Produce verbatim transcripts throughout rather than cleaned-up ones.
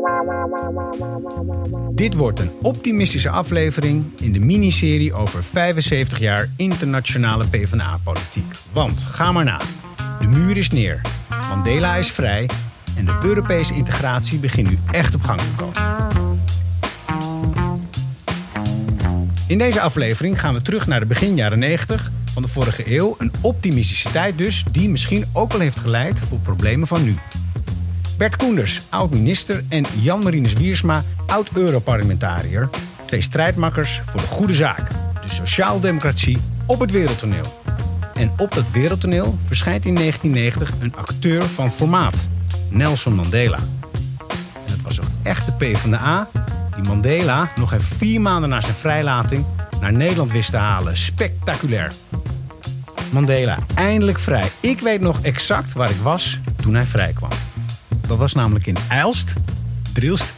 Dit wordt een optimistische aflevering in de miniserie over vijfenzeventig jaar internationale PvdA-politiek. Want ga maar na. De muur is neer, Mandela is vrij en de Europese integratie begint nu echt op gang te komen. In deze aflevering gaan we terug naar de begin jaren negentig van de vorige eeuw. Een optimistische tijd dus, die misschien ook wel heeft geleid voor problemen van nu. Bert Koenders, oud-minister, en Jan Marinus Wiersma, oud-Europarlementariër. Twee strijdmakkers voor de goede zaak. De sociaaldemocratie op het wereldtoneel. En op dat wereldtoneel verschijnt in negentien negentig een acteur van formaat. Nelson Mandela. En het was toch echt de PvdA die Mandela nog even vier maanden na zijn vrijlating naar Nederland wist te halen. Spectaculair. Mandela, eindelijk vrij. Ik weet nog exact waar ik was toen hij vrij kwam. Dat was namelijk in Ijlst, Drielst.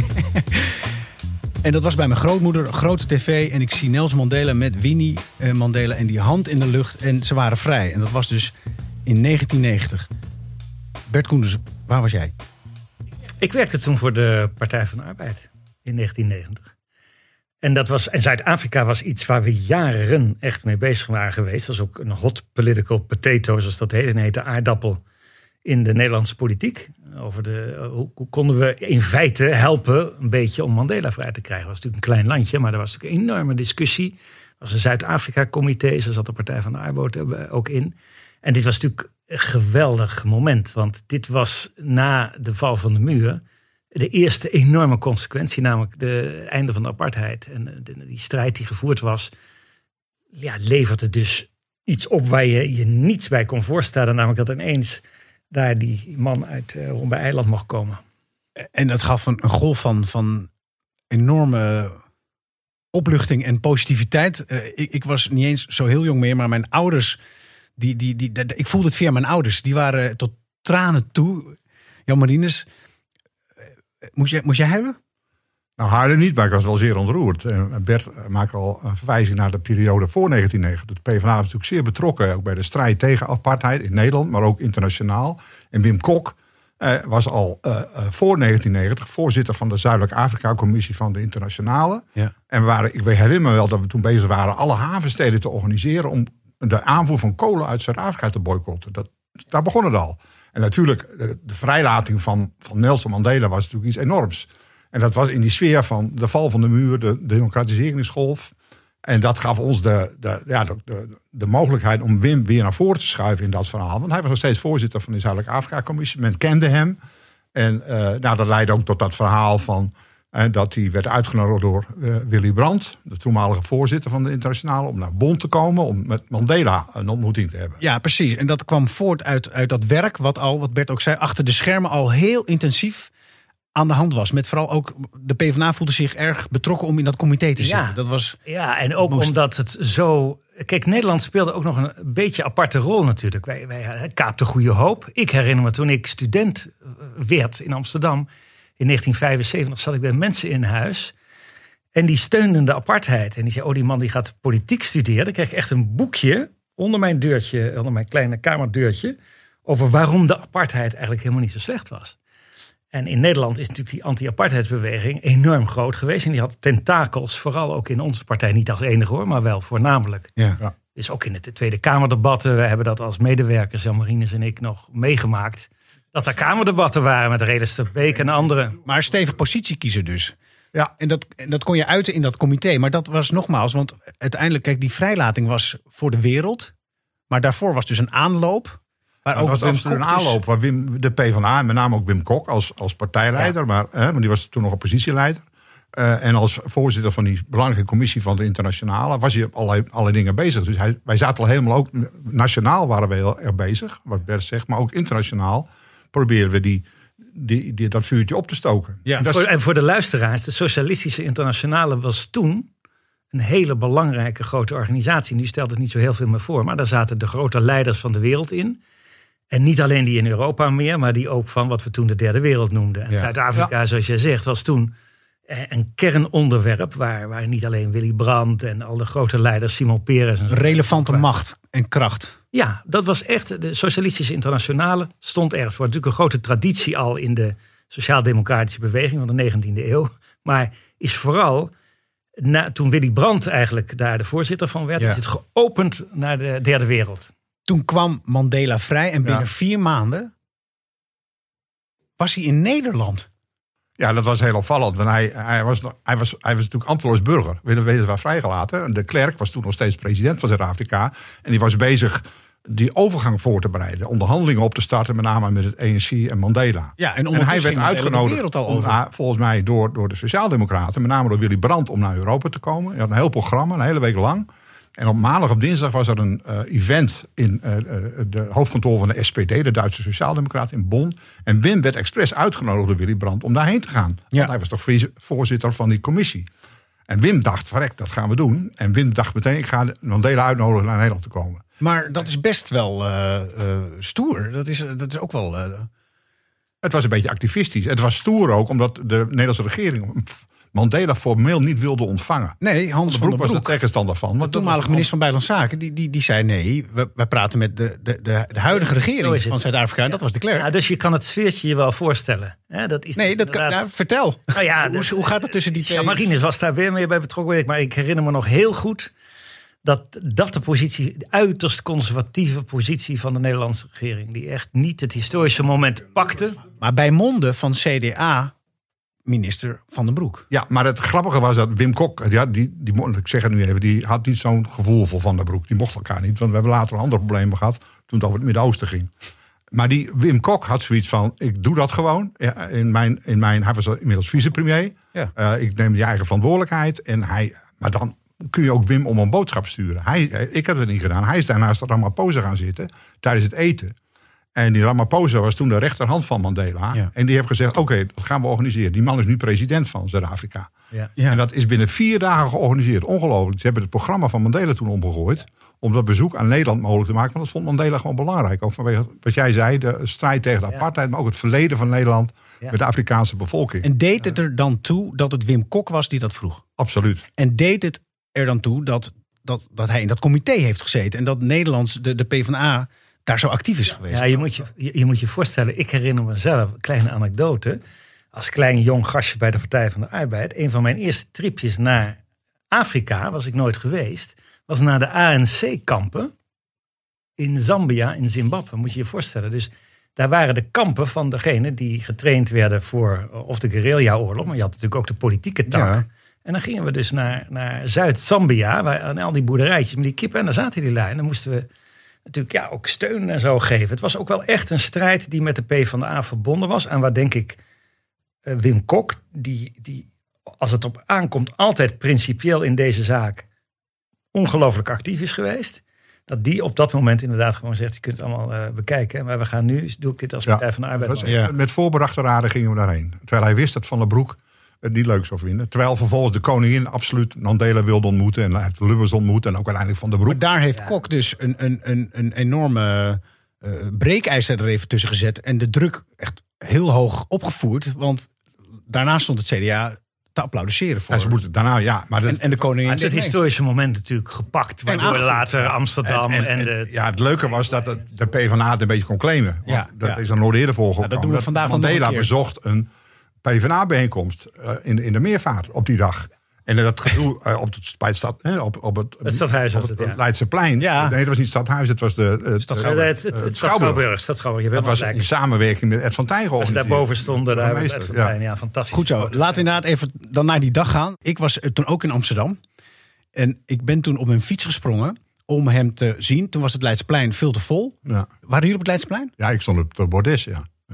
En dat was bij mijn grootmoeder, een grote tv. En ik zie Nelson Mandela met Winnie uh, Mandela en die hand in de lucht. En ze waren vrij. En dat was dus in negentien negentig. Bert Koenders, waar was jij? Ik werkte toen voor de Partij van de Arbeid in negentien negentig. En, dat was, en Zuid-Afrika was iets waar we jaren echt mee bezig waren geweest. Dat was ook een hot political potato, zoals dat heet. Een hete aardappel in de Nederlandse politiek. Over de, hoe, hoe konden we in feite helpen een beetje om Mandela vrij te krijgen. Het was natuurlijk een klein landje, maar er was natuurlijk een enorme discussie. Er was een Zuid-Afrika-comité, daar zat de Partij van de Arbeid ook in. En dit was natuurlijk een geweldig moment. Want dit was na de val van de muur de eerste enorme consequentie, namelijk de einde van de apartheid. En de, die strijd die gevoerd was, ja, leverde dus iets op waar je je niets bij kon voorstellen. Namelijk dat ineens daar die man uit uh, Robben-Eiland mocht komen. En dat gaf een, een golf van, van enorme opluchting en positiviteit. Uh, ik, ik was niet eens zo heel jong meer, maar mijn ouders, die, die, die, die, ik voelde het via mijn ouders. Die waren tot tranen toe. Jan Marinus, moest jij, moest jij huilen? Nou, huilen niet, maar ik was wel zeer ontroerd. En Bert maakt al een verwijzing naar de periode voor negentien negentig. De PvdA was natuurlijk zeer betrokken ook bij de strijd tegen apartheid in Nederland, maar ook internationaal. En Wim Kok eh, was al uh, voor negentien negentig voorzitter van de Zuidelijk Afrika-commissie van de Internationale. Ja. En we waren, ik herinner me wel dat we toen bezig waren alle havensteden te organiseren om de aanvoer van kolen uit Zuid-Afrika te boycotten. Dat, daar begon het al. En natuurlijk, de, de vrijlating van, van Nelson Mandela was natuurlijk iets enorms. En dat was in die sfeer van de val van de muur, de democratiseringsgolf. En dat gaf ons de, de, ja, de, de, de mogelijkheid om Wim weer naar voren te schuiven in dat verhaal. Want hij was nog steeds voorzitter van de Zuidelijke Afrika-commissie. Men kende hem. En uh, nou, dat leidde ook tot dat verhaal van uh, dat hij werd uitgenodigd door uh, Willy Brandt, de toenmalige voorzitter van de Internationale, om naar Bonn te komen om met Mandela een ontmoeting te hebben. Ja, precies. En dat kwam voort uit, uit dat werk wat al, wat Bert ook zei, achter de schermen al heel intensief aan de hand was. Met vooral ook, de PvdA voelde zich erg betrokken om in dat comité te zitten. Ja, dat was, ja, en ook moest. omdat het zo... Kijk, Nederland speelde ook nog een beetje aparte rol natuurlijk. Wij, wij kaapten Goede Hoop. Ik herinner me toen ik student werd in Amsterdam in negentien vijfenzeventig zat ik bij mensen in huis. En die steunden de apartheid. En die zei, oh, die man die gaat politiek studeren. Dan kreeg ik echt een boekje onder mijn deurtje, onder mijn kleine kamerdeurtje, over waarom de apartheid eigenlijk helemaal niet zo slecht was. En in Nederland is natuurlijk die anti-apartheidsbeweging enorm groot geweest. En die had tentakels, vooral ook in onze partij. Niet als enige hoor, maar wel voornamelijk. Ja. Ja. Dus ook in de Tweede Kamerdebatten. We hebben dat als medewerkers, Jan Marinus en ik, nog meegemaakt. Dat er Kamerdebatten waren met Redester Beek en anderen. Maar stevig positiekiezer dus. Ja. En dat, en dat kon je uiten in dat comité. Maar dat was nogmaals, want uiteindelijk, kijk, die vrijlating was voor de wereld. Maar daarvoor was dus een aanloop. Maar ook dat was absoluut een aanloop waar Wim, de PvdA, en met name ook Wim Kok als, als partijleider, ja. maar, hè, want die was toen nog oppositieleider. Uh, en als voorzitter van die belangrijke commissie van de Internationale was hij op allerlei, allerlei dingen bezig. Dus hij, wij zaten al helemaal ook, nationaal waren we heel erg bezig, wat Bert zegt, maar ook internationaal proberen we die, die, die, dat vuurtje op te stoken. Ja, en, voor, en voor de luisteraars, de Socialistische Internationale was toen een hele belangrijke grote organisatie. Nu stelt het niet zo heel veel meer voor, maar daar zaten de grote leiders van de wereld in. En niet alleen die in Europa meer, maar die ook van wat we toen de derde wereld noemden. En ja. Zuid-Afrika, ja. zoals jij zegt, was toen een kernonderwerp waar, waar niet alleen Willy Brandt en al de grote leiders, Simon Peres en zo. Relevante macht en kracht. Ja, dat was echt, de Socialistische Internationale stond ergens voor. Natuurlijk een grote traditie al in de sociaal-democratische beweging van de negentiende eeuw. Maar is vooral, na, toen Willy Brandt eigenlijk daar de voorzitter van werd, ja. is het geopend naar de derde wereld. Toen kwam Mandela vrij en binnen ja. vier maanden was hij in Nederland. Ja, dat was heel opvallend. Want hij, hij, was, hij, was, hij was natuurlijk ambteloos burger. Weliswaar vrijgelaten. De Klerk was toen nog steeds president van Zuid-Afrika. En die was bezig die overgang voor te bereiden. Onderhandelingen op te starten, met name met het A N C en Mandela. Ja, en, en hij werd uitgenodigd al om, uh, volgens mij door, door de Sociaaldemocraten, met name door Willy Brandt, om naar Europa te komen. Hij had een heel programma, een hele week lang. En op maandag, op dinsdag was er een uh, event in uh, de hoofdkantoor van de S P D, de Duitse Sociaaldemocraten in Bonn. En Wim werd expres uitgenodigd door Willy Brandt om daarheen te gaan. Ja. Want hij was toch voorzitter van die commissie. En Wim dacht, verrek, dat gaan we doen. En Wim dacht meteen, ik ga Mandela uitnodigen naar Nederland te komen. Maar dat is best wel uh, uh, stoer. Dat is, dat is ook wel... Uh... Het was een beetje activistisch. Het was stoer ook, omdat de Nederlandse regering Mandela formeel niet wilde ontvangen. Nee, Hans van der Broek was de tegenstander van. De toenmalige minister van Buitenlandse Zaken, die, die, die zei nee, we, we praten met de, de, de, de huidige regering van Zuid-Afrika. En dat was de Klerk. Ja, dus je kan het sfeertje je wel voorstellen. Ja, dat is nee, dus dat kan, nou, vertel. Nou ja, hoe, hoe gaat het tussen die twee? Ja, Marinus was daar weer mee bij betrokken. Maar ik herinner me nog heel goed dat dat de positie, de uiterst conservatieve positie van de Nederlandse regering, die echt niet het historische moment pakte. Maar bij monden van C D A minister Van den Broek. Ja, maar het grappige was dat Wim Kok, ja, die, die, ik zeg het nu even, die had niet zo'n gevoel voor Van den Broek. Die mocht elkaar niet, want we hebben later een ander probleem gehad toen het over het Midden-Oosten ging. Maar die Wim Kok had zoiets van, ik doe dat gewoon. Ja, in mijn, in mijn, hij was inmiddels vicepremier. Ja. Uh, ik neem die eigen verantwoordelijkheid. En hij, maar dan kun je ook Wim om een boodschap sturen. Hij, ik heb het niet gedaan. Hij is daarnaast Ramaphosa gaan zitten tijdens het eten. En die Ramaphosa was toen de rechterhand van Mandela. Ja. En die heeft gezegd, oké, okay, dat gaan we organiseren. Die man is nu president van Zuid-Afrika. Ja. Ja. En dat is binnen vier dagen georganiseerd. Ongelooflijk. Ze hebben het programma van Mandela toen omgegooid. Om dat bezoek aan Nederland mogelijk te maken. Want dat vond Mandela gewoon belangrijk. Ook vanwege wat jij zei, de strijd tegen de apartheid. Maar ook het verleden van Nederland ja. met de Afrikaanse bevolking. En deed het er dan toe dat het Wim Kok was die dat vroeg? Absoluut. En deed het er dan toe dat, dat, dat hij in dat comité heeft gezeten. En dat Nederlands, de, de PvdA daar zo actief is geweest. Ja, je moet je, je, je moet je voorstellen, ik herinner mezelf, een kleine anekdote. Als klein jong gastje bij de Partij van de Arbeid. Een van mijn eerste tripjes naar Afrika, was ik nooit geweest, was naar de A N C-kampen in Zambia, in Zimbabwe. Moet je je voorstellen. Dus daar waren de kampen van degenen die getraind werden voor of de guerrilla-oorlog. Maar je had natuurlijk ook de politieke tak. Ja. En dan gingen we dus naar, naar Zuid-Zambia, waar aan al die boerderijtjes met die kippen. En daar zaten die lui. En dan moesten we natuurlijk ja, ook steun en zo geven. Het was ook wel echt een strijd die met de PvdA verbonden was. En waar denk ik uh, Wim Kok, die, die als het op aankomt altijd principieel in deze zaak ongelooflijk actief is geweest. Dat die op dat moment inderdaad gewoon zegt, je kunt het allemaal uh, bekijken. Maar we gaan nu, doe ik dit als Partij ja, van de Arbeid. Was, ja. Met voorbedachte raden gingen we daarheen. Terwijl hij wist dat Van den Broek het niet leuk zou vinden. Terwijl vervolgens de koningin absoluut Mandela wilde ontmoeten. En hij heeft Lubbers ontmoet en ook uiteindelijk Van den Broek. Maar daar heeft ja. Kok dus een, een, een, een enorme uh, breekijzer er even tussen gezet. En de druk echt heel hoog opgevoerd. Want daarna stond het C D A te applaudisseren voor. Ja, ze moeten daarna, ja. Maar en, en de koningin heeft het historische moment natuurlijk gepakt. Waardoor later Amsterdam en, en, en de... Ja, het leuke was dat het, de PvdA het een beetje kon claimen. Want ja, dat ja. is er nooit eerder voorgekomen. Ja, dat doen we vandaag Mandela een bezocht een PvdA-bijeenkomst uh, in, in de Meervaart op die dag. En dat gedoe uh, op het, bij het, stad, hè, op, op het, het stadhuis op was het, het, ja. Leidseplein. Ja. Nee, dat was niet het stadhuis, het was de uh, Stad Schouwburg. Het, het, het Schouwburg. Stad Schouwburg. Dat was in samenwerking met Ed van Tijn. Als daarboven stonden, daar Ed van Tijn. Ja. ja, fantastisch. Goed zo. Laten we inderdaad even dan naar die dag gaan. Ik was toen ook in Amsterdam. En ik ben toen op mijn fiets gesprongen om hem te zien. Toen was het Leidseplein veel te vol. Ja. Waren jullie op het Leidseplein? Ja, ik stond op het bordes, ja. ja.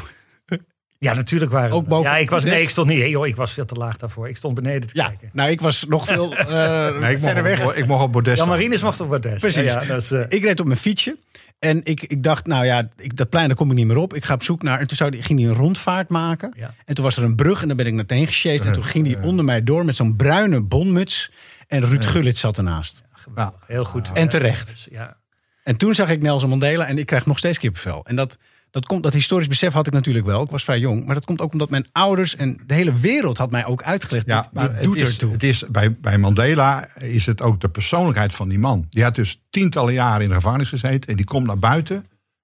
Ja, natuurlijk waren ook boven. Ja, ik was nee, ik stond niet. Hey, joh, ik was veel te laag daarvoor. Ik stond beneden te ja, kijken. Nou, ik was nog veel uh, nee, ik verder weg. Op, ik mocht op bordes. Ja, Marinus mocht op bordes. Precies. Ja, ja, dat is, uh... Ik reed op mijn fietsje en ik, ik dacht, nou ja, ik, dat plein daar kom ik niet meer op. Ik ga op zoek naar. En toen zou, ging hij een rondvaart maken. Ja. En toen was er een brug en daar ben ik meteen gesjeest. En toen ging hij onder mij door met zo'n bruine bonmuts. En Ruud Gullit zat ernaast. Ja, heel goed. En terecht. Ja. En toen zag ik Nelson Mandela en ik krijg nog steeds kippenvel. En dat. Dat, komt, dat historisch besef had ik natuurlijk wel. Ik was vrij jong. Maar dat komt ook omdat mijn ouders en de hele wereld had mij ook uitgelegd. Ja, dit, maar dit het doet is, ertoe. Het is, bij, bij Mandela is het ook de persoonlijkheid van die man. Die had dus tientallen jaren in de gevangenis gezeten. En die komt naar buiten.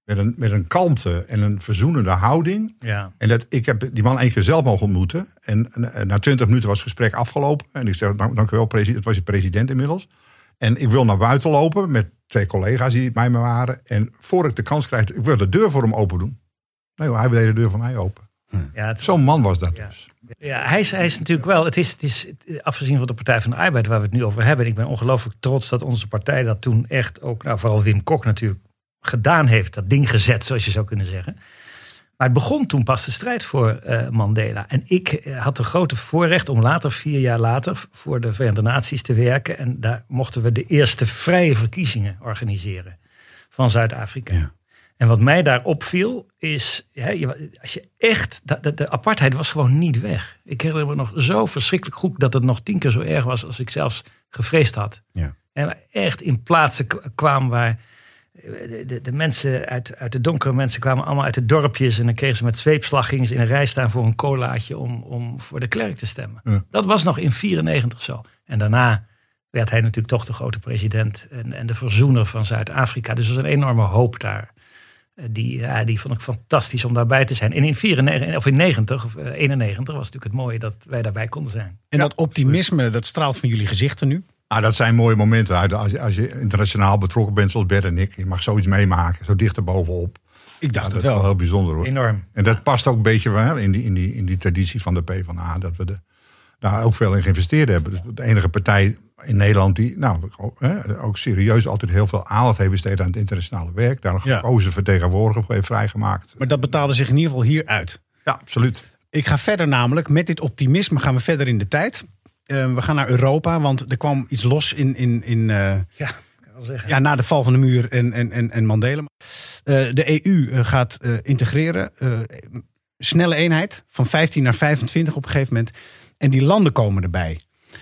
Met een, met een kalmte en een verzoenende houding. Ja. En dat, ik heb die man één keer zelf mogen ontmoeten. En, en na twintig minuten was het gesprek afgelopen. En ik zei, dank, dank u wel, president. Het was je president inmiddels. En ik wil naar buiten lopen met twee collega's die bij me waren. En voor ik de kans krijg, ik wil de deur voor hem open doen. Nee, hij deed de deur voor mij open. Ja, het, Zo'n man was dat ja. dus. Ja, hij is, hij is natuurlijk wel, het is, het is afgezien van de Partij van de Arbeid waar we het nu over hebben. Ik ben ongelooflijk trots dat onze partij dat toen echt ook, nou vooral Wim Kok natuurlijk, gedaan heeft. Dat ding gezet, zoals je zou kunnen zeggen. Maar het begon toen pas de strijd voor uh, Mandela. En ik uh, had de grote voorrecht om later, vier jaar later, voor de Verenigde Naties te werken. En daar mochten we de eerste vrije verkiezingen organiseren van Zuid-Afrika. Ja. En wat mij daar opviel is, ja, als je echt, de, de apartheid was gewoon niet weg. Ik herinner me nog zo verschrikkelijk goed dat het nog tien keer zo erg was als ik zelfs gevreesd had. Ja. En we echt in plaatsen kwamen waar de, de, de mensen uit, uit de donkere mensen kwamen allemaal uit de dorpjes. En dan kregen ze met zweepslag, gingen ze in een rij staan voor een colaatje om, om voor de Klerk te stemmen. Ja. Dat was nog in vierennegentig zo. En daarna werd hij natuurlijk toch de grote president en, en de verzoener van Zuid-Afrika. Dus er was een enorme hoop daar. Die, ja, die vond ik fantastisch om daarbij te zijn. En in vierennegentig, of in negentig of eenennegentig was natuurlijk het mooie dat wij daarbij konden zijn. En dat optimisme, dat straalt van jullie gezichten nu? Ah, dat zijn mooie momenten. Als je, als je internationaal betrokken bent zoals Bert en ik. Je mag zoiets meemaken, zo dicht erbovenop. Ik dacht dat het is wel. heel bijzonder hoor. Enorm. En dat past ook een beetje in die, in die, in die traditie van de PvdA. Dat we de, daar ook veel in geïnvesteerd hebben. Dus de enige partij in Nederland die nou, ook serieus altijd heel veel aandacht heeft besteed aan het internationale werk. Daar een gekozen ja. vertegenwoordiger voor heeft vrijgemaakt. Maar dat betaalde zich in ieder geval hier uit. Ja, absoluut. Ik ga verder namelijk. Met dit optimisme gaan we verder in de tijd. Uh, we gaan naar Europa, want er kwam iets los in... in, in uh, ja, kan wel zeggen. Ja, na de val van de muur en, en, en, en Mandela. Uh, de E U gaat uh, integreren. Uh, snelle eenheid, van vijftien naar vijfentwintig op een gegeven moment. En die landen komen erbij.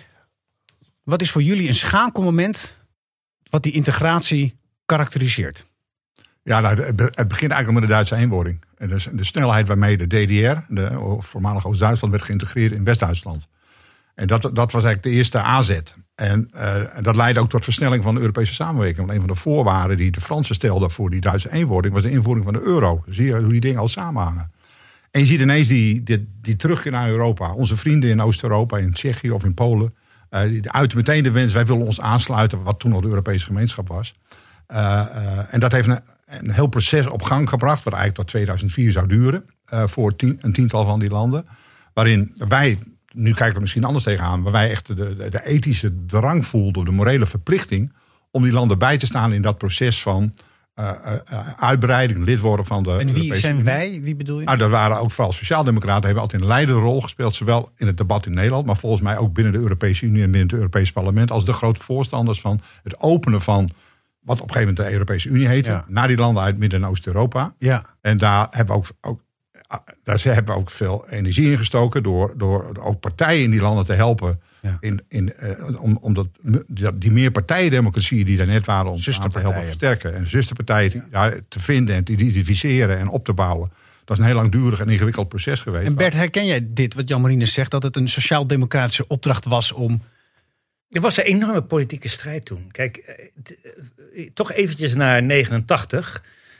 Wat is voor jullie een schakelmoment wat die integratie karakteriseert? Ja, nou, het begint eigenlijk met de Duitse eenwording. En de, de snelheid waarmee de D D R, de voormalige Oost-Duitsland, werd geïntegreerd in West-Duitsland. En dat, dat was eigenlijk de eerste aanzet. En uh, dat leidde ook tot versnelling van de Europese samenwerking. Want een van de voorwaarden die de Fransen stelden voor die Duitse eenwording was de invoering van de euro. Dus zie je hoe die dingen al samenhangen. En je ziet ineens die, die, die terugkeer naar Europa. Onze vrienden in Oost-Europa, in Tsjechië of in Polen, Uh, die uiten meteen de wens, wij willen ons aansluiten, wat toen al de Europese gemeenschap was. Uh, uh, en dat heeft een, een heel proces op gang gebracht, wat eigenlijk tot tweeduizend vier zou duren, uh, voor tien, een tiental van die landen. Waarin wij, nu kijken we misschien anders tegenaan, maar wij echt de, de, de ethische drang voelden, de morele verplichting, om die landen bij te staan in dat proces van uh, uh, uitbreiding, lid worden van de En wie Europese zijn Unie. wij? Wie bedoel je? Nou, dat waren ook vooral sociaaldemocraten, hebben altijd een leidende rol gespeeld, zowel in het debat in Nederland, maar volgens mij ook binnen de Europese Unie en binnen het Europese parlement, als de grote voorstanders van het openen van wat op een gegeven moment de Europese Unie heette, ja. naar die landen uit Midden- en Oost-Europa. Ja. En daar hebben we ook, ook, daar hebben we ook veel energie in gestoken door, door ook partijen in die landen te helpen. Ja. In, in, uh, om, om dat, die meerpartijendemocratie die daar net waren, om aan te helpen versterken. En zusterpartijen ja. daar te vinden en te identificeren en op te bouwen. Dat is een heel langdurig en ingewikkeld proces geweest. En Bert, herken jij dit, wat Jan Marinus zegt, dat het een sociaal-democratische opdracht was om... Er was een enorme politieke strijd toen. Kijk, t- toch eventjes naar negenentachtig.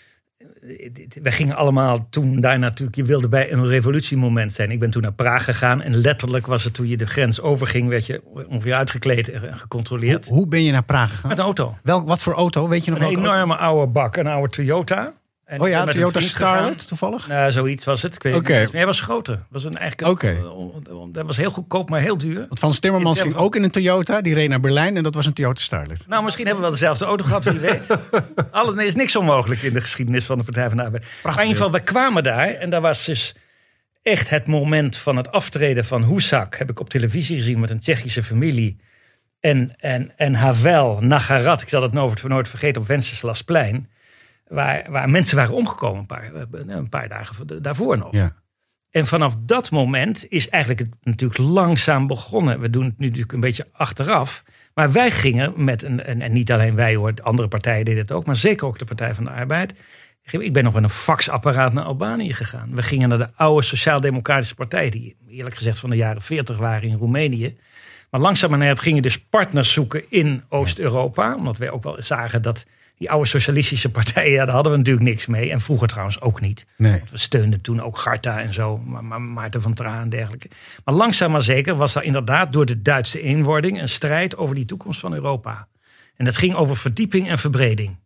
Wij gingen allemaal toen daar natuurlijk, je wilde bij een revolutiemoment zijn. Ik ben toen naar Praag gegaan en letterlijk was het toen je de grens overging, werd je ongeveer uitgekleed en gecontroleerd. Hoe, hoe ben je naar Praag gegaan? Met een auto. Wel, wat voor auto? Weet je nog een welke enorme auto? oude bak, een oude Toyota. En oh ja, met Toyota Starlet gegaan. toevallig? Nou, zoiets was het. Ik weet Oké. okay. niet. Nee, hij was groter. Was een eigenlijk. Okay. Dat was heel goedkoop, maar heel duur. Want Frans Timmermans ging ook in een Toyota. Die reed naar Berlijn en dat was een Toyota Starlet. Nou, misschien hebben we wel dezelfde auto gehad, wie weet. Alle, nee, is niks onmogelijk in de geschiedenis van de Partij van de Arbeid. Maar in ieder geval, we kwamen daar en daar was dus echt het moment van het aftreden van Husak. Heb ik op televisie gezien met een Tsjechische familie. En, en, en Havel, Nagarat, ik zal het nooit, nooit vergeten, op Wenceslasplein. Waar, waar mensen waren omgekomen een paar, een paar dagen daarvoor nog. Ja. En vanaf dat moment is eigenlijk het natuurlijk langzaam begonnen. We doen het nu natuurlijk een beetje achteraf. Maar wij gingen met een, en, en niet alleen wij hoor, andere partijen deden het ook, maar zeker ook de Partij van de Arbeid. Ik ben nog met een faxapparaat naar Albanië gegaan. We gingen naar de oude Sociaal-Democratische Partij, die eerlijk gezegd van de jaren veertig waren in Roemenië. Maar langzamerhand gingen dus partners zoeken in Oost-Europa. Omdat wij ook wel zagen dat Die oude socialistische partijen, ja, daar hadden we natuurlijk niks mee. En vroeger trouwens ook niet. Nee. Want we steunden toen ook Garta en zo. Ma- Ma- Maarten van Traan en dergelijke. Maar langzaam maar zeker was er inderdaad door de Duitse eenwording een strijd over die toekomst van Europa. En dat ging over verdieping en verbreding.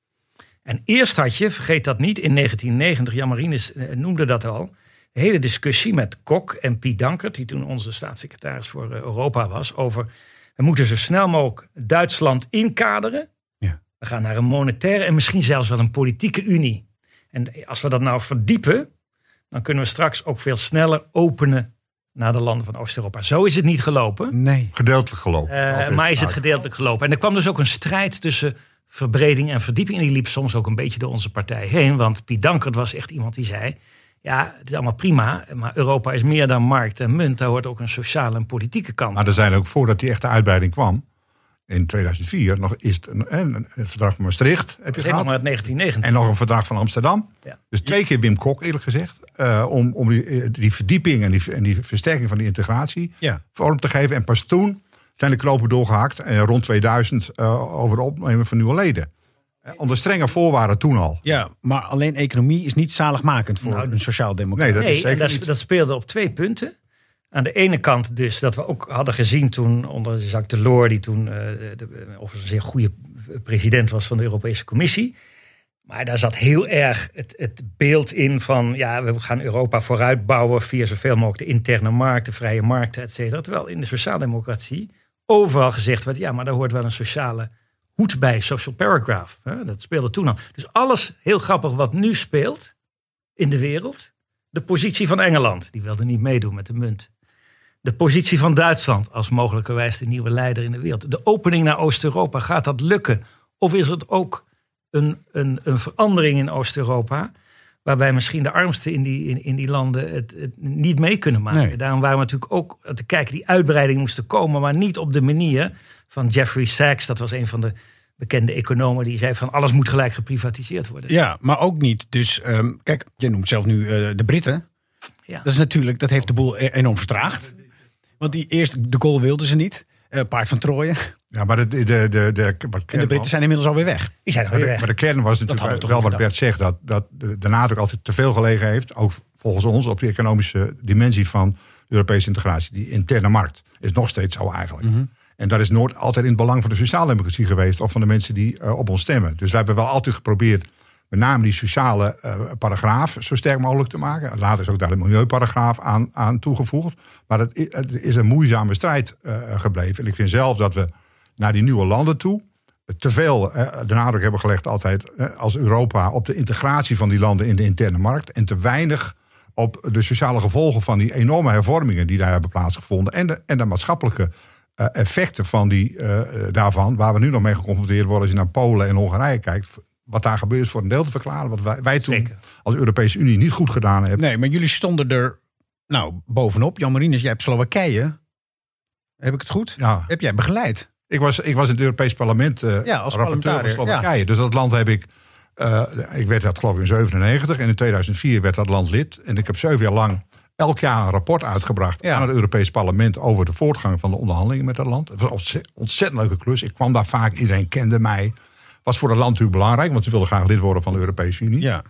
En eerst had je, vergeet dat niet, in negentien negentig, Jan Marinus noemde dat al, de hele discussie met Kok en Piet Dankert, die toen onze staatssecretaris voor Europa was, over we moeten zo snel mogelijk Duitsland inkaderen. Ja. We gaan naar een monetaire en misschien zelfs wel een politieke unie. En als we dat nou verdiepen, dan kunnen we straks ook veel sneller openen naar de landen van Oost-Europa. Zo is het niet gelopen. Nee. Gedeeltelijk gelopen. Uh, maar is het gedeeltelijk gelopen. En er kwam dus ook een strijd tussen verbreding en verdieping. En die liep soms ook een beetje door onze partij heen. Want Piet Dankert was echt iemand die zei, ja, het is allemaal prima, maar Europa is meer dan markt en munt. Daar hoort ook een sociale en politieke kant. Maar er zijn ook, voordat die echte uitbreiding kwam, in tweeduizend vier, nog is het een, een, een verdrag van Maastricht heb je gehad. Maar uit negentien negentig. En nog een verdrag van Amsterdam. Ja. Dus twee keer Wim Kok, eerlijk gezegd. Uh, om om die, die verdieping en die, en die versterking van die integratie Ja. vorm te geven. En pas toen zijn de knopen doorgehakt. En rond tweeduizend uh, over de opnemen van nieuwe leden. Uh, onder strenge voorwaarden toen al. Ja, maar alleen economie is niet zaligmakend voor Nou, een sociaaldemocraat. Nee, dat is Nee, zeker en dat, niet. dat speelde op twee punten. Aan de ene kant dus dat we ook hadden gezien toen onder Jacques Delors, die toen uh, de, of een zeer goede president was van de Europese Commissie. Maar daar zat heel erg het, het beeld in van, ja, we gaan Europa vooruitbouwen via zoveel mogelijk de interne markt, de vrije markten, et cetera. Terwijl in de sociaaldemocratie overal gezegd werd, ja, maar daar hoort wel een sociale hoed bij, social paragraph. Hè? Dat speelde toen al. Dus alles, heel grappig, wat nu speelt in de wereld. De positie van Engeland, die wilde niet meedoen met de munt. De positie van Duitsland als mogelijkerwijs de nieuwe leider in de wereld. De opening naar Oost-Europa, gaat dat lukken? Of is het ook een, een, een verandering in Oost-Europa, waarbij misschien de armsten in die, in, in die landen het, het niet mee kunnen maken? Nee. Daarom waren we natuurlijk ook te kijken, die uitbreiding moest er komen, maar niet op de manier van Jeffrey Sachs. Dat was een van de bekende economen die zei van alles moet gelijk geprivatiseerd worden. Ja, maar ook niet. Dus um, kijk, je noemt zelf nu uh, de Britten. Ja. Dat is natuurlijk, dat heeft de boel e- enorm vertraagd. Want die eerste, de Gaulle wilden ze niet. Uh, paard van Troje. Ja, maar de, de, de, de, de, wat En de Britten zijn inmiddels alweer weg. Die zijn Maar alweer de, weg. maar de kern was hadden we natuurlijk toch wel niet wat Bert zegt. Dat, dat de, de nadruk altijd te veel gelegen heeft. Ook volgens ons op de economische dimensie van Europese integratie. Die interne markt is nog steeds zo eigenlijk. Mm-hmm. En dat is nooit altijd in het belang van de sociaaldemocratie geweest. Of van de mensen die uh, op ons stemmen. Dus wij hebben wel altijd geprobeerd met name die sociale uh, paragraaf zo sterk mogelijk te maken. Later is ook daar de milieuparagraaf aan, aan toegevoegd. Maar het, het is een moeizame strijd uh, gebleven. En ik vind zelf dat we naar die nieuwe landen toe te veel uh, de nadruk hebben gelegd altijd uh, als Europa op de integratie van die landen in de interne markt. En te weinig op de sociale gevolgen van die enorme hervormingen die daar hebben plaatsgevonden. En de, en de maatschappelijke uh, effecten van die, uh, daarvan, waar we nu nog mee geconfronteerd worden als je naar Polen en Hongarije kijkt. Wat daar gebeurt is voor een deel te verklaren. Wat wij, wij toen Zeker. als Europese Unie niet goed gedaan hebben. Nee, maar jullie stonden er nou bovenop. Jan Marinus, jij hebt Slowakije. Heb ik het goed? Ja. Heb jij begeleid? Ik was, ik was in het Europees Parlement uh, Ja, als rapporteur van parlementariër, Slowakije. ja. Dus dat land heb ik... Uh, ik werd dat geloof ik in zevenennegentig. En in tweeduizend vier werd dat land lid. En ik heb zeven jaar lang elk jaar een rapport uitgebracht Ja. aan het Europees Parlement over de voortgang van de onderhandelingen met dat land. Het was een ontzettend, ontzettend leuke klus. Ik kwam daar vaak, iedereen kende mij. Was voor het land natuurlijk belangrijk, want ze wilden graag lid worden van de Europese Unie. Ja.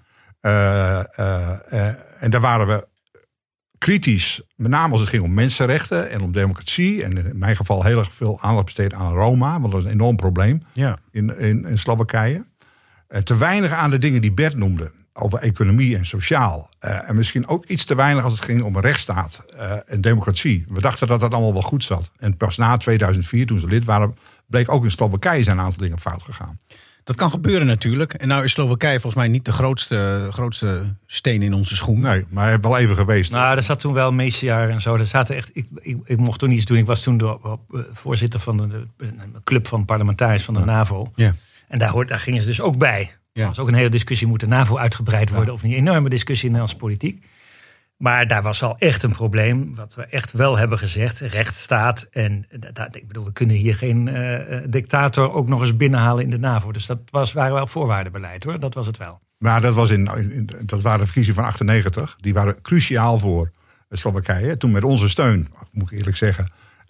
Uh, uh, uh, en daar waren we kritisch, met name als het ging om mensenrechten en om democratie. En in mijn geval heel erg veel aandacht besteed aan Roma, want dat was een enorm probleem Ja. in, in, in Slowakije. En te weinig aan de dingen die Bert noemde, over economie en sociaal. Uh, en misschien ook iets te weinig als het ging om een rechtsstaat uh, en democratie. We dachten dat dat allemaal wel goed zat. En pas na tweeduizend vier, toen ze lid waren, bleek ook in Slowakije zijn een aantal dingen fout gegaan. Dat kan gebeuren natuurlijk. En nou is Slowakije volgens mij niet de grootste, grootste steen in onze schoen. Nee, maar hij heeft wel even geweest. Nou, er zat toen wel Messiaar en zo. Er zaten echt, ik, ik, ik mocht toen iets doen. Ik was toen de, uh, voorzitter van de, de, de club van parlementariërs van de ja. NAVO. Ja. En daar, hoort, daar gingen ze dus ook bij. Ja. Er was ook een hele discussie, moet de NAVO uitgebreid worden ja. of niet. Een enorme discussie in de Nederlandse politiek. Maar daar was al echt een probleem. Wat we echt wel hebben gezegd. Rechtsstaat. En dat, ik bedoel, we kunnen hier geen uh, dictator ook nog eens binnenhalen in de NAVO. Dus dat was, waren wel voorwaardenbeleid hoor. Dat was het wel. Maar dat, was in, in, dat waren de verkiezingen van achtennegentig. Die waren cruciaal voor Slowakije. Toen met onze steun, moet ik eerlijk zeggen,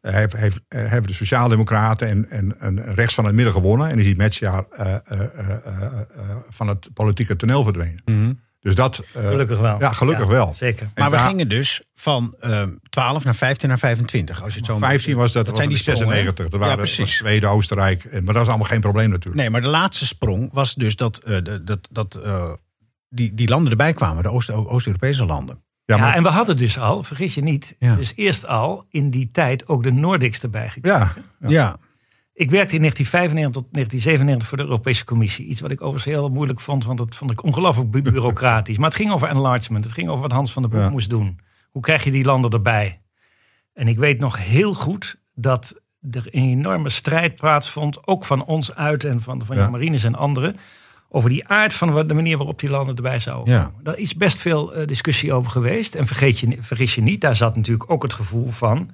Uh, heeft, heeft, uh, hebben de Sociaaldemocraten en, en, en rechts van het midden gewonnen. En is hij met jaar uh, uh, uh, uh, van het politieke toneel verdwenen. Mm-hmm. Dus dat, uh, gelukkig wel. Ja, gelukkig ja, wel. Zeker. Maar we daar, gingen dus van uh, twaalf naar vijftien naar vijfentwintig. Als je het zo vijftien was dat, dat zijn was die sprongen, zesennegentig. Dat waren ja, was Zweden, Oostenrijk. Maar dat was allemaal geen probleem natuurlijk. Nee, maar de laatste sprong was dus dat, uh, dat, dat uh, die, die landen erbij kwamen. De Oost- Oost-Europese landen. Ja, maar, ja, en we hadden dus al, vergis je niet, ja. dus eerst al in die tijd ook de Nordics erbij gekregen. Ja, ja. ja. Ik werkte in negentien vijfennegentig tot negentien zevenennegentig voor de Europese Commissie. Iets wat ik overigens heel moeilijk vond, want dat vond ik ongelooflijk bu- bureaucratisch. Maar het ging over enlargement, het ging over wat Hans van der Broek ja. moest doen. Hoe krijg je die landen erbij? En ik weet nog heel goed dat er een enorme strijd plaatsvond, ook van ons uit en van, van ja. Jan Marinus en anderen, over die aard van de manier waarop die landen erbij zouden ja. komen. Daar is best veel uh, discussie over geweest. En vergeet je, vergis je niet, daar zat natuurlijk ook het gevoel van,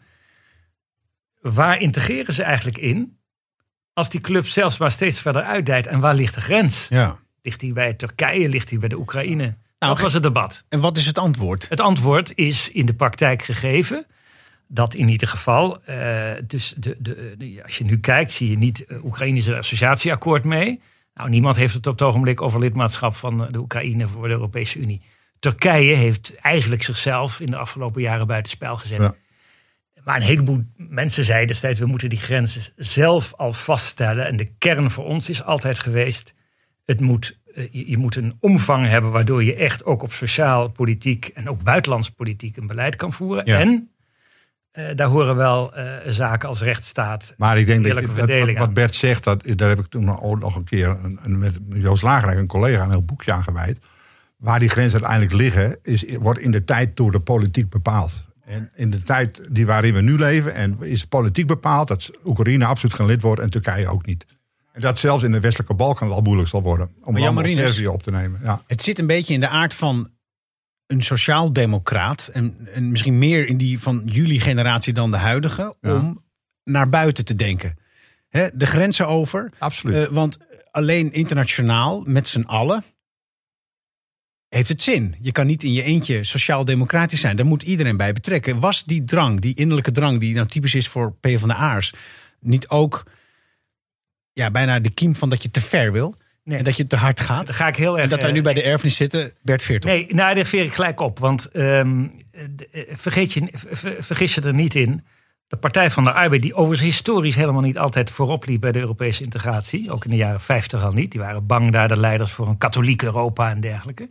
waar integreren ze eigenlijk in? Als die club zelfs maar steeds verder uitdijt. En waar ligt de grens? Ja. Ligt die bij Turkije? Ligt die bij de Oekraïne? Nou, dat was het debat. En wat is het antwoord? Het antwoord is in de praktijk gegeven. Dat in ieder geval, uh, dus de, de, de, als je nu kijkt, zie je niet uh, Oekraïne is een associatieakkoord mee. Nou, niemand heeft het op het ogenblik over lidmaatschap van de Oekraïne voor de Europese Unie. Turkije heeft eigenlijk zichzelf in de afgelopen jaren buitenspel gezet. Ja. Maar een heleboel mensen zeiden destijds, we moeten die grenzen zelf al vaststellen. En de kern voor ons is altijd geweest, het moet, je, je moet een omvang hebben waardoor je echt ook op sociaal politiek en ook buitenlands politiek een beleid kan voeren. Ja. En uh, daar horen wel uh, zaken als rechtsstaat. Maar ik denk dat, je, dat wat, wat Bert zegt, dat, daar heb ik toen nog een keer een, een, met Joost Lagerijk, een collega, een heel boekje aan gewijd. Waar die grenzen uiteindelijk liggen, is, wordt in de tijd door de politiek bepaald. En in de tijd die waarin we nu leven, en is politiek bepaald dat Oekraïne absoluut geen lid wordt en Turkije ook niet. En dat zelfs in de westelijke Balkan al moeilijk zal worden om landen als Servië op te nemen. Ja. Het zit een beetje in de aard van een sociaal-democraat en, en misschien meer in die van jullie generatie dan de huidige, ja. om naar buiten te denken. He, de grenzen over. Absoluut. Uh, want alleen internationaal, met z'n allen, heeft het zin. Je kan niet in je eentje sociaal-democratisch zijn. Daar moet iedereen bij betrekken. Was die drang, die innerlijke drang die nou typisch is voor PvdA'ers, niet ook ja, bijna de kiem van dat je te ver wil? Nee. En dat je te hard gaat? Dat ga ik heel erg. En dat wij nu bij de erfenis zitten, Bert Veertop. Nee, nou, daar veer ik gelijk op. Want um, vergeet je, vergis je er niet in. De Partij van de Arbeid, die overigens historisch helemaal niet altijd voorop liep bij de Europese integratie. Ook in de jaren vijftig al niet. Die waren bang daar, de leiders, voor een katholiek Europa en dergelijke.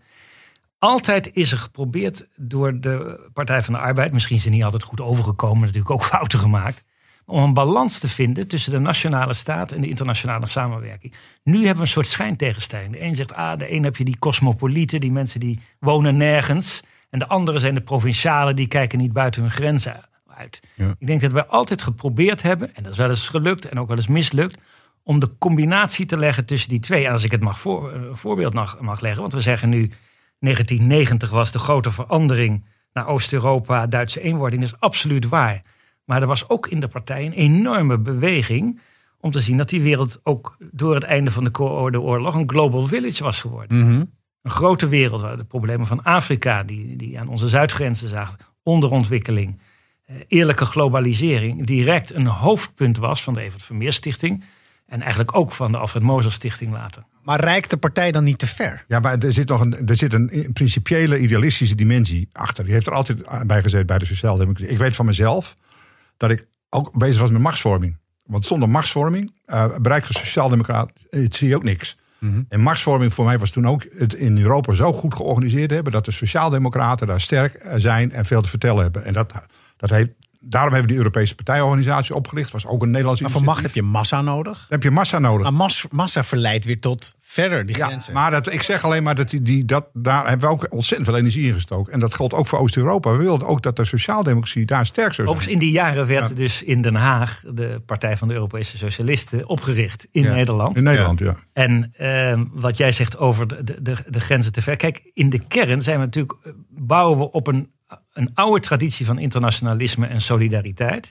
Altijd is er geprobeerd door de Partij van de Arbeid, misschien is ze niet altijd goed overgekomen, natuurlijk ook fouten gemaakt, om een balans te vinden tussen de nationale staat en de internationale samenwerking. Nu hebben we een soort schijntegenstelling. De een zegt, ah, de een heb je die cosmopolieten, die mensen die wonen nergens. En de andere zijn de provincialen, die kijken niet buiten hun grenzen uit. Ja. Ik denk dat we altijd geprobeerd hebben, en dat is wel eens gelukt en ook wel eens mislukt, om de combinatie te leggen tussen die twee. En als ik het mag voor, een voorbeeld mag, mag leggen, want we zeggen nu, negentien negentig was de grote verandering naar Oost-Europa, Duitse eenwording, dat is absoluut waar. Maar er was ook in de partij een enorme beweging om te zien dat die wereld ook door het einde van de Koude Oorlog een global village was geworden. Mm-hmm. Een grote wereld waar de problemen van Afrika, die, die aan onze zuidgrenzen zagen, onderontwikkeling, eerlijke globalisering, direct een hoofdpunt was van de Evert Vermeer Stichting en eigenlijk ook van de Alfred Moser Stichting later. Maar reikt de partij dan niet te ver? Ja, maar er zit nog een, er zit een principiële, idealistische dimensie achter. Die heeft er altijd bij gezeten bij de sociaaldemocratie. Ik weet van mezelf dat ik ook bezig was met machtsvorming. Want zonder machtsvorming uh, bereikt de sociaaldemocraat, zie je ook niks. Mm-hmm. En machtsvorming voor mij was toen ook het in Europa zo goed georganiseerd hebben dat de sociaaldemocraten daar sterk zijn en veel te vertellen hebben. En dat, dat heeft, daarom hebben we die Europese partijorganisatie opgericht. Was ook een Nederlands Maar voor macht heb je massa nodig? Dan heb je massa nodig. Maar mas, massa verleidt weer tot verder die ja, grenzen. Maar dat, ik zeg alleen maar dat die, die dat daar hebben we ook ontzettend veel energie in gestoken. En dat geldt ook voor Oost-Europa. We wilden ook dat de sociaaldemocratie daar sterk zou zijn. Overigens in die jaren werd ja. dus in Den Haag de Partij van de Europese Socialisten opgericht in ja. Nederland. In Nederland, ja. ja. En uh, wat jij zegt over de, de, de grenzen te ver. Kijk, in de kern zijn we natuurlijk bouwen we op een, een oude traditie van internationalisme en solidariteit.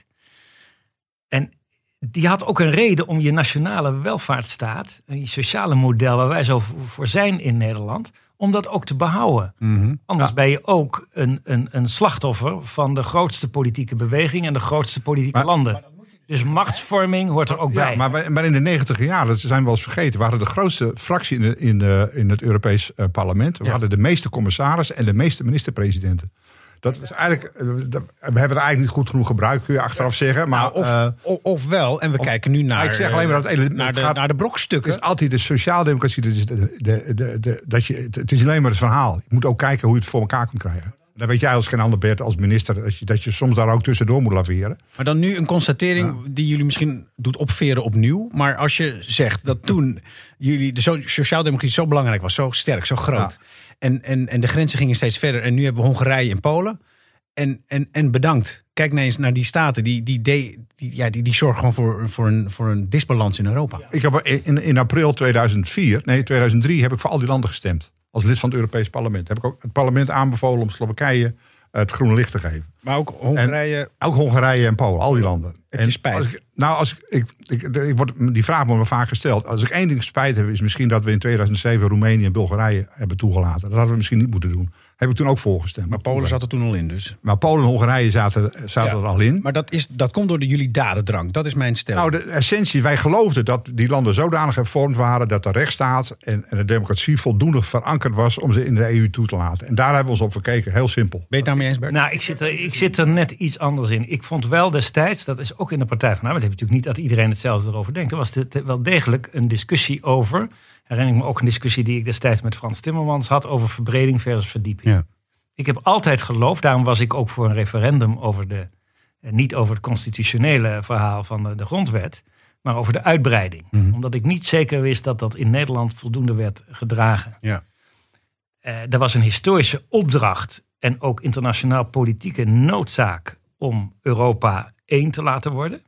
En die had ook een reden om je nationale welvaartsstaat, en je sociale model waar wij zo voor zijn in Nederland, om dat ook te behouden. Mm-hmm. Anders Ja. ben je ook een, een, een slachtoffer van de grootste politieke beweging en de grootste politieke Maar- landen. Dus machtsvorming hoort er ook bij. Ja, maar, bij- maar in de negentiger jaren, dat zijn we wel eens vergeten, we hadden de grootste fractie in, de, in, de, in het Europees uh, parlement. We Ja. hadden de meeste commissarissen en de meeste minister-presidenten. Dat was eigenlijk, uh, dat- we hebben het eigenlijk niet goed genoeg gebruikt, kun je achteraf zeggen. Maar Nou, of, uh, o- of wel, en we kijken nu naar, ik zeg alleen maar dat het naar, de, gaat- naar de brokstukken. het is altijd de sociaaldemocratie. Dat is, de, de, de, de, dat je, het is alleen maar het verhaal. Je moet ook kijken hoe je het voor elkaar kunt krijgen. Dan weet jij als geen ander, Bert, als minister, dat je, dat je soms daar ook tussendoor moet laveren. Maar dan nu een constatering die jullie misschien doet opveren opnieuw. Maar als je zegt dat toen jullie de so- sociaaldemocratie zo belangrijk was, zo sterk, zo groot. Ja. En, en, en de grenzen gingen steeds verder. En nu hebben we Hongarije en Polen. En, en, en bedankt. Kijk nou eens naar die staten. Die, die, die, die, ja, die, die zorgen gewoon voor, voor, een, voor een disbalans in Europa. Ik heb in, in april tweeduizend vier, nee tweeduizend drie, heb ik voor al die landen gestemd. Als lid van het Europees Parlement. Heb ik ook het parlement aanbevolen om Slowakije het groene licht te geven. Maar ook Hongarije. Ook Hongarije en Polen, al die landen. Heb je En spijt? als ik, nou, als ik, ik, ik, ik word, die vraag wordt me vaak gesteld. Als ik één ding spijt heb, is misschien dat we in tweeduizend zeven Roemenië en Bulgarije hebben toegelaten. Dat hadden we misschien niet moeten doen. Heb ik toen ook voorgestemd. Maar Polen zat er toen al in dus. Maar Polen en Hongarije zaten, zaten Ja. er al in. Maar dat, is, dat komt door de jullie dadendrang. Dat is mijn stelling. Nou, de essentie, wij geloofden dat die landen zodanig hervormd waren dat de rechtsstaat en, en de democratie voldoende verankerd was om ze in de E U toe te laten. En daar hebben we ons op gekeken, heel simpel. Ben je het daarmee eens, Bert? Nou, ik zit, er, ik zit er net iets anders in. Ik vond wel destijds, dat is ook in de Partij van de Arbeid, heb je natuurlijk niet dat iedereen hetzelfde erover denkt. Er was dit wel degelijk een discussie over, herinner ik me ook een discussie die ik destijds met Frans Timmermans had, over verbreding versus verdieping. Ja. Ik heb altijd geloofd, daarom was ik ook voor een referendum over de, niet over het constitutionele verhaal van de, de grondwet, maar over de uitbreiding. Mm-hmm. Omdat ik niet zeker wist dat dat in Nederland voldoende werd gedragen. Ja. Uh, er was een historische opdracht en ook internationaal politieke noodzaak om Europa één te laten worden.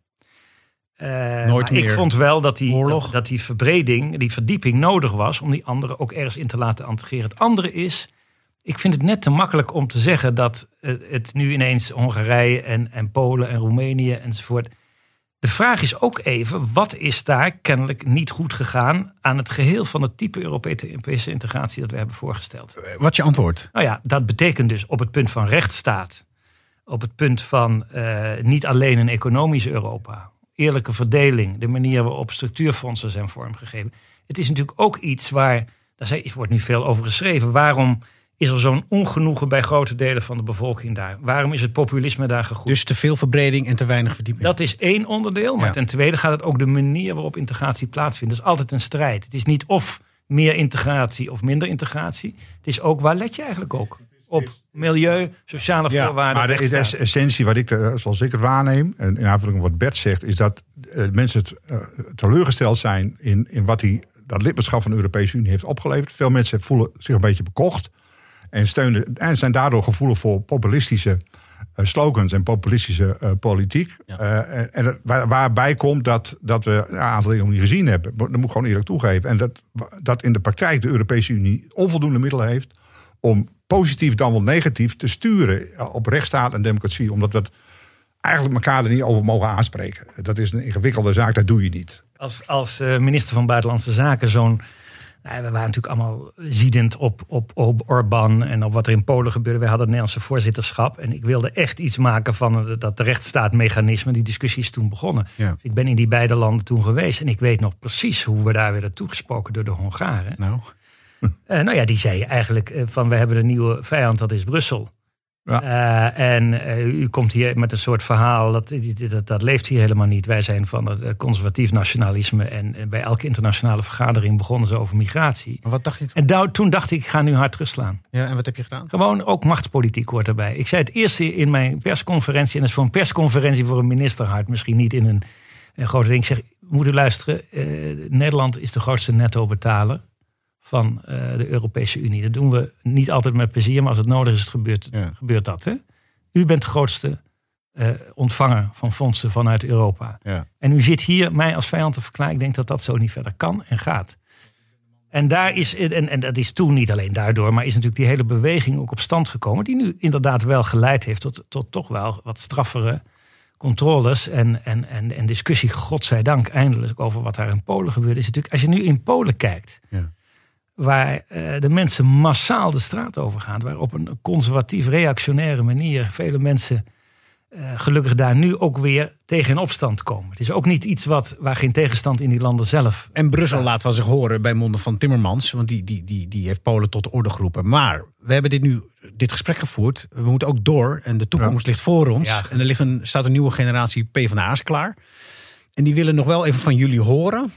Uh, Nooit maar ik meer vond wel dat die, oorlog. dat, dat die verbreding, die verdieping nodig was om die anderen ook ergens in te laten integreren. Het andere is, ik vind het net te makkelijk om te zeggen dat uh, het nu ineens Hongarije en, en Polen en Roemenië enzovoort. De vraag is ook even, wat is daar kennelijk niet goed gegaan aan het geheel van het type Europese integratie dat we hebben voorgesteld? Wat is je antwoord? Nou ja, dat betekent dus op het punt van rechtsstaat, op het punt van uh, niet alleen een economisch Europa, eerlijke verdeling, de manier waarop structuurfondsen zijn vormgegeven. Het is natuurlijk ook iets waar, daar wordt nu veel over geschreven, waarom is er zo'n ongenoegen bij grote delen van de bevolking daar? Waarom is het populisme daar gegroeid? Dus te veel verbreding en te weinig verdieping. Dat is één onderdeel. Maar Ja. ten tweede gaat het ook de manier waarop integratie plaatsvindt. Dat is altijd een strijd. Het is niet of meer integratie of minder integratie. Het is ook, waar let je eigenlijk ook? Op milieu, sociale Ja, voorwaarden, Maar de, de rechtsstaat. essentie, wat ik, eh, zoals ik het waarneem, en in aanvulling op wat Bert zegt, is dat uh, mensen het, uh, teleurgesteld zijn in, in wat die, dat lidmaatschap van de Europese Unie heeft opgeleverd. Veel mensen voelen zich een beetje bekocht en, steunen, en zijn daardoor gevoelig voor populistische uh, slogans en populistische uh, politiek. Ja. Uh, en en het, waar, waarbij komt dat, dat we een aantal dingen nog niet gezien hebben. Dat moet ik gewoon eerlijk toegeven. En dat, dat in de praktijk de Europese Unie onvoldoende middelen heeft om positief dan wel negatief te sturen op rechtsstaat en democratie. Omdat we het eigenlijk elkaar er niet over mogen aanspreken. Dat is een ingewikkelde zaak, dat doe je niet. Als, als uh, minister van Buitenlandse Zaken zo'n... Nou, we waren natuurlijk allemaal ziedend op, op, op Orbán en op wat er in Polen gebeurde. Wij hadden het Nederlandse voorzitterschap. En ik wilde echt iets maken van dat rechtsstaatmechanisme. Die discussie is toen begonnen. Ja. Dus ik ben in die beide landen toen geweest. En ik weet nog precies hoe we daar werden toegesproken door de Hongaren. Nou, Uh, nou ja, die zei eigenlijk uh, van we hebben een nieuwe vijand, dat is Brussel. Ja. Uh, en uh, u komt hier met een soort verhaal, dat, dat, dat leeft hier helemaal niet. Wij zijn van het conservatief nationalisme en, en bij elke internationale vergadering begonnen ze over migratie. maar wat dacht je toen? En daar, toen dacht ik, ik ga nu hard terugslaan. Ja, en wat heb je gedaan? Gewoon ook machtspolitiek hoort erbij. Ik zei het eerste in mijn persconferentie, en dat is voor een persconferentie voor een minister hard, misschien niet in een, een grote ding. Ik zeg, moet u luisteren, uh, Nederland is de grootste netto-betaler van uh, de Europese Unie. Dat doen we niet altijd met plezier, maar als het nodig is, het gebeurt, Ja. gebeurt dat. Hè? U bent de grootste uh, ontvanger van fondsen vanuit Europa. Ja. En u zit hier mij als vijand te verklaren. Ik denk dat dat zo niet verder kan en gaat. En, daar is, en, en dat is toen niet alleen daardoor, maar is natuurlijk die hele beweging ook op stand gekomen, die nu inderdaad wel geleid heeft tot, tot toch wel wat straffere controles en, en, en, en discussie, godzijdank, eindelijk over wat daar in Polen gebeurt. Is natuurlijk, als je nu in Polen kijkt, Ja. waar uh, de mensen massaal de straat over gaan. Waar op een conservatief reactionaire manier vele mensen uh, gelukkig daar nu ook weer tegen in opstand komen. Het is ook niet iets wat, waar geen tegenstand in die landen zelf. En Brussel laat wel zich horen bij monden van Timmermans. Want die, die, die, die heeft Polen tot de orde geroepen. Maar we hebben dit nu dit gesprek gevoerd. We moeten ook door. En de toekomst ja. ligt voor ons. Ja. En er ligt een, staat een nieuwe generatie PvdA's klaar. En die willen nog wel even van jullie horen.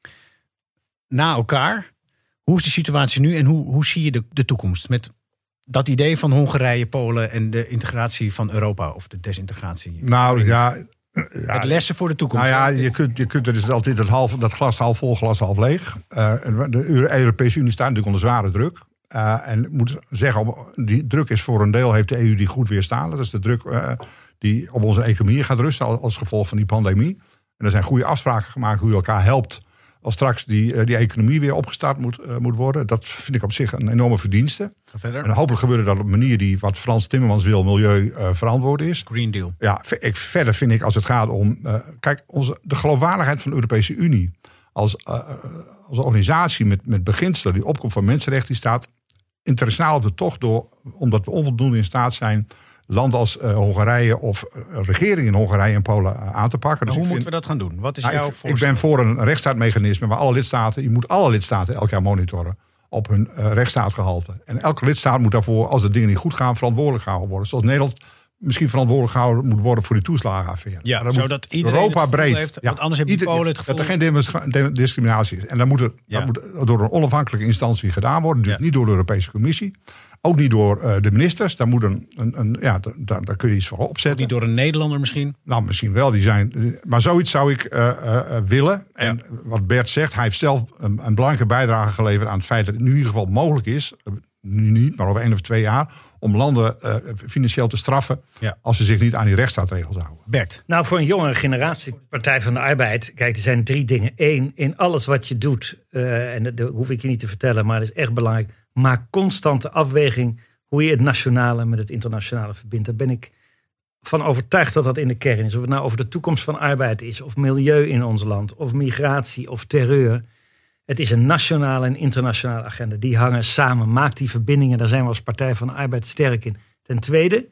Na elkaar. Hoe is de situatie nu en hoe, hoe zie je de, de toekomst? Met dat idee van Hongarije, Polen en de integratie van Europa. Of de desintegratie. Nou ja... Ja, het lessen voor de toekomst. Nou ja, je kunt, je kunt, er is altijd dat, half, dat glas half vol, glas half leeg. Uh, de Europese Unie staat natuurlijk onder zware druk. Uh, en ik moet zeggen, die druk is voor een deel, heeft de E U die goed weerstaan. Dat is de druk uh, die op onze economie gaat rusten als gevolg van die pandemie. En er zijn goede afspraken gemaakt hoe je elkaar helpt als straks die, uh, die economie weer opgestart moet, uh, moet worden. Dat vind ik op zich een enorme verdienste. Ga verder. En hopelijk gebeurt dat op een manier die, wat Frans Timmermans wil, milieu uh, verantwoord is. Green Deal. Ja, ik, verder vind ik als het gaat om... Uh, kijk, onze, de geloofwaardigheid van de Europese Unie als, uh, als organisatie met, met beginselen die opkomt van mensenrechten, die staat internationaal op de tocht door, omdat we onvoldoende in staat zijn landen als uh, Hongarije of uh, regeringen in Hongarije en Polen uh, aan te pakken. Dus hoe vind, moeten we dat gaan doen? Wat is nou, jouw ik, voorstel? Ik ben voor een rechtsstaatmechanisme waar alle lidstaten, je moet alle lidstaten elk jaar monitoren op hun uh, rechtsstaatgehalte. En elke lidstaat moet daarvoor, als de dingen niet goed gaan, verantwoordelijk gehouden worden. Zoals Nederland misschien verantwoordelijk gehouden moet worden voor die toeslagenaffaire. Ja, maar zodat iedereen Europa het breed, heeft. Ja, Want anders heb je ieder, Polen het gevoel dat er geen discriminatie is. En dan moet het ja. dat moet door een onafhankelijke instantie gedaan worden. Dus ja. niet door de Europese Commissie. Ook niet door uh, de ministers. Daar, moet een, een, een, ja, daar, daar kun je iets voor opzetten. Ook niet door een Nederlander misschien? Nou, misschien wel. Die zijn, maar zoiets zou ik uh, uh, willen. En ja. wat Bert zegt, hij heeft zelf een, een belangrijke bijdrage geleverd aan het feit dat het nu in ieder geval mogelijk is, nu niet, maar over één of twee jaar, om landen uh, financieel te straffen ja. als ze zich niet aan die rechtsstaatregels houden. Bert? Nou, voor een jongere generatie, Partij van de Arbeid, kijk, er zijn drie dingen. Eén, in alles wat je doet, uh, en dat, dat hoef ik je niet te vertellen, maar dat is echt belangrijk, maak constante afweging hoe je het nationale met het internationale verbindt. Daar ben ik van overtuigd dat dat in de kern is. Of het nou over de toekomst van arbeid is, of milieu in ons land, of migratie, of terreur. Het is een nationale en internationale agenda. Die hangen samen. Maak die verbindingen. Daar zijn we als Partij van de Arbeid sterk in. Ten tweede,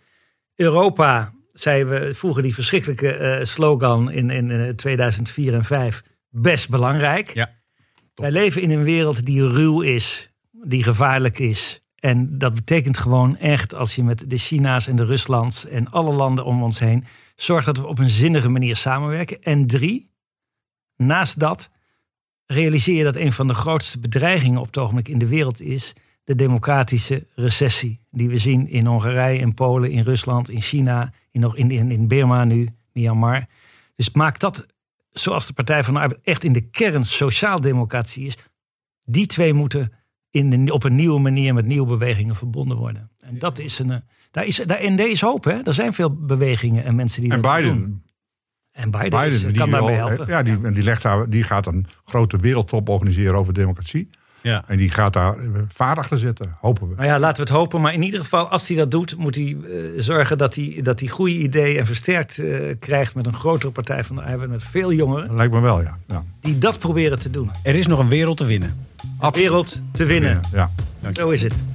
Europa, zeiden we vroeger die verschrikkelijke uh, slogan in, in uh, tweeduizend vier en vijf, best belangrijk. Ja, wij leven in een wereld die ruw is, die gevaarlijk is. En dat betekent gewoon echt, als je met de China's en de Ruslands en alle landen om ons heen zorgt dat we op een zinnige manier samenwerken. En drie, naast dat realiseer je dat een van de grootste bedreigingen op het ogenblik in de wereld is de democratische recessie. Die we zien in Hongarije, in Polen, in Rusland, in China, in, in, in Burma nu, Myanmar. Dus maak dat, zoals de Partij van de Arbeid echt in de kern sociaal-democratie is. Die twee moeten in de, op een nieuwe manier met nieuwe bewegingen verbonden worden. En dat is een, daar is, daar, en er is hoop, hè? Er zijn veel bewegingen en mensen die en dat Biden. doen. En Biden, Biden is, die kan daarbij wel, helpen. Ja, die, en die, legt daar, die gaat een grote wereldtop organiseren over democratie. Ja. En die gaat daar vaart achter zetten, hopen we. Nou ja, laten we het hopen. Maar in ieder geval, als hij dat doet, moet hij uh, zorgen dat hij, dat hij goede ideeën en versterkt uh, krijgt met een grotere Partij van de Arbeid, met veel jongeren. Dat lijkt me wel, ja. ja. Die dat proberen te doen. Er is nog een wereld te winnen. Een wereld te winnen. Ja. Zo is het.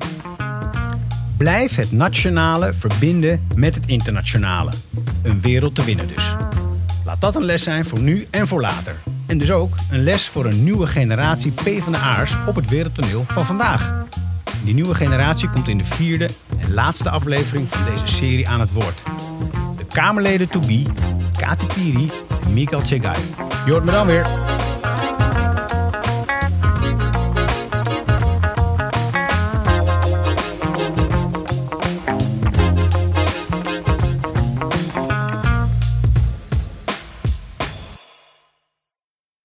Blijf het nationale verbinden met het internationale. Een wereld te winnen dus. Laat dat een les zijn voor nu en voor later. En dus ook een les voor een nieuwe generatie PvdA'ers op het wereldtoneel van vandaag. Die nieuwe generatie komt in de vierde en laatste aflevering van deze serie aan het woord. De Kamerleden to be, Kati Piri en Mikael Tsegai. Je hoort me dan weer.